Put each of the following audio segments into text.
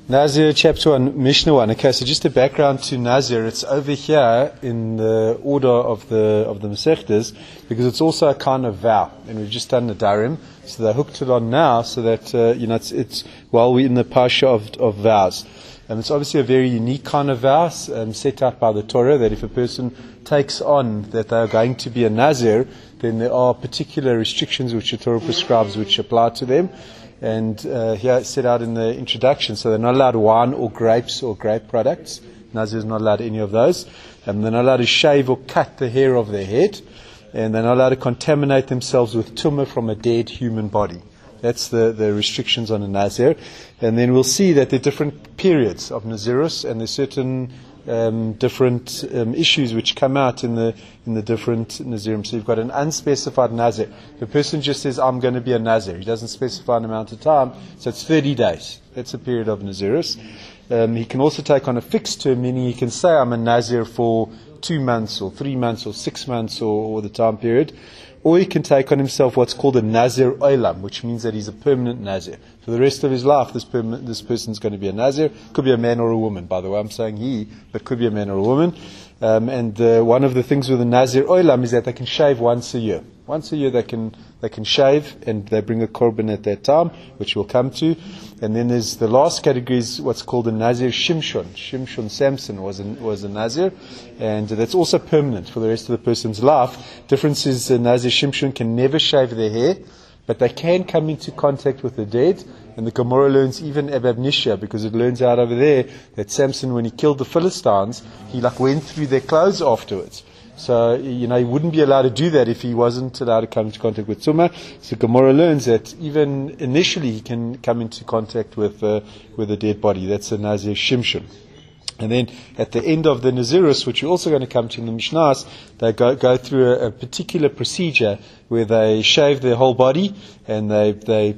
Nazir, chapter 1, Mishnah 1. Okay, so just a background to Nazir. It's over here in the order of the Masechtas, because it's also a kind of vow. And we've just done the Darim, so they hooked it on now, so that, it's while we're in the Pasha of vows. And it's obviously a very unique kind of vow, set out by the Torah, that if a person takes on that they are going to be a Nazir, then there are particular restrictions which the Torah prescribes which apply to them. And here it's set out in the introduction. So they're not allowed wine or grapes or grape products. Nazir is not allowed any of those. And they're not allowed to shave or cut the hair of their head. And they're not allowed to contaminate themselves with tumah from a dead human body. That's the restrictions on a Nazir. And then we'll see that there are different periods of Nazirus, and there's certain different issues which come out in the different Nazirim. So you've got an unspecified Nazir. If a person just says, I'm going to be a Nazir, he doesn't specify an amount of time, so it's 30 days. That's a period of Nazirus. He can also take on a fixed term, meaning he can say, I'm a Nazir for 2 months or 3 months or 6 months or the time period. Or he can take on himself what's called a Nazir Olam, which means that he's a permanent Nazir. For the rest of his life, this person's going to be a Nazir. Could be a man or a woman, by the way. I'm saying he, but could be a man or a woman. And one of the things with the Nazir Olam is that they can shave once a year. Once a year they can shave, and they bring a korban at that time, which we'll come to. And then there's the last category is what's called a Nazir Shimshon. Shimshon Samson was a Nazir, and that's also permanent for the rest of the person's life. Difference is the Nazir Shimshon can never shave their hair, but they can come into contact with the dead. And the Gemara learns even Abab Nishya, because it learns out over there that Samson, when he killed the Philistines, he went through their clothes afterwards. So, he wouldn't be allowed to do that if he wasn't allowed to come into contact with Tumah. So Gemara learns that even initially he can come into contact with a dead body. That's a Nazir Shimshon. And then at the end of the Nazirus, which we're also going to come to in the Mishnahs, they go through a particular procedure where they shave their whole body, and they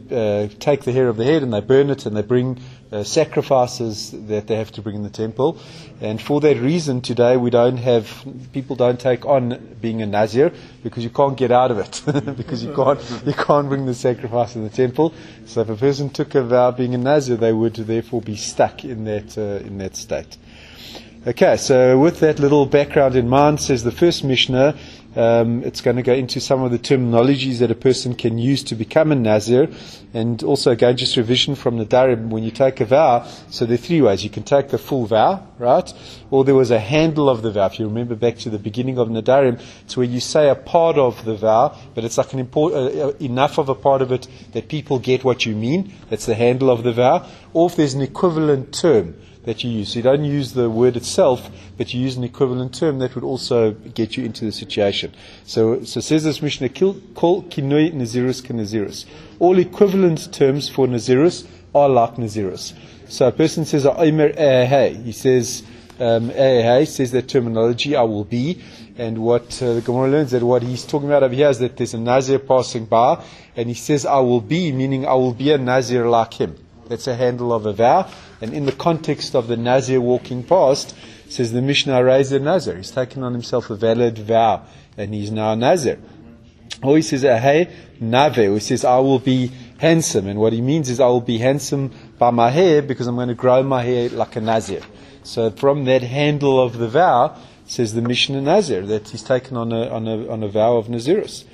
take the hair of the head and they burn it, and they bring sacrifices that they have to bring in the temple. And for that reason, today people don't take on being a Nazir, because you can't get out of it, because you can't bring the sacrifice in the temple. So if a person took a vow being a Nazir, they would therefore be stuck in that state. Okay, so with that little background in mind, says the first Mishnah, it's going to go into some of the terminologies that a person can use to become a Nazir, and also again just revision from the Darim. When you take a vow, so there are 3 ways. You can take the full vow, right? Or there was a handle of the vow. If you remember back to the beginning of Nadarim, it's where you say a part of the vow, but it's like enough of a part of it that people get what you mean. That's the handle of the vow. Or if there's an equivalent term that you use. So you don't use the word itself, but you use an equivalent term that would also get you into the situation. So says this Mishnah, Kol kinoi nazirus kanazirus. All equivalent terms for nazirus are like nazirus. So a person says, Omer hey. He says, hey, says that terminology, I will be. And what the Gemara learns, that what he's talking about over here is that there's a Nazir passing by, and he says, I will be, meaning I will be a Nazir like him. That's a handle of a vow. And in the context of the Nazir walking past, says the Mishnah, raise a Nazir. He's taken on himself a valid vow, and he's now a Nazir. Or he says, hey, nave. Or he says, I will be handsome. And what he means is, I will be handsome by my hair, because I'm going to grow my hair like a Nazir. So from that handle of the vow, says the Mishnah Nazir, that he's taken on a vow of Nazirus.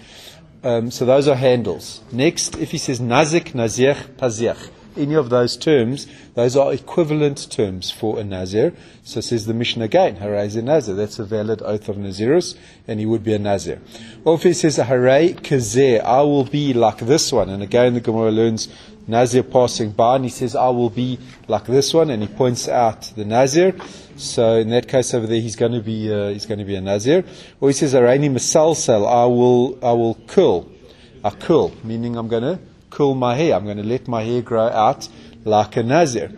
So those are handles. Next, if he says Nazik, Nazir, Paziach, any of those terms, those are equivalent terms for a Nazir. So says the Mishnah again, Haray is a Nazir. That's a valid oath of Nazirus, and he would be a Nazir. Or if he says Haray Kazeh, I will be like this one. And again the Gemara learns Nazir passing by, and he says, I will be like this one, and he points out the Nazir. So in that case over there, he's going to be a Nazir. Or he says Harayni Masalsal, I will curl. I curl, meaning I'm going to curl my hair. I'm going to let my hair grow out like a Nazir.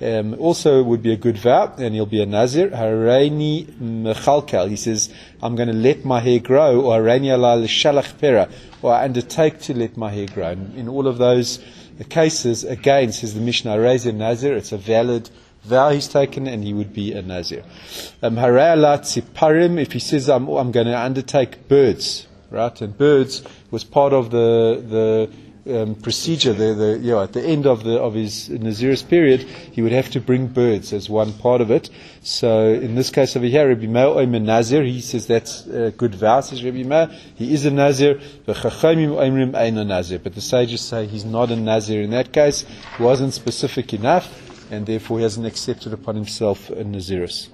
Also would be a good vow, and he'll be a Nazir. Hareini mechalkel. He says, I'm going to let my hair grow, or hareini ala l'shalach pera, or I undertake to let my hair grow. And in all of those cases, again, says the Mishnah, raise a Nazir. It's a valid vow he's taken, and he would be a Nazir. Harei ala tziparim. If he says, I'm going to undertake birds, right? And birds was part of the procedure, at the end of his Naziris period, he would have to bring birds as one part of it. So in this case over here, Rabbi Meir Omer Nazir, he says that's a good vow, says Rabbi Meir. He is a Nazir, but the sages say he's not a Nazir in that case. He wasn't specific enough, and therefore he hasn't accepted upon himself a Naziris.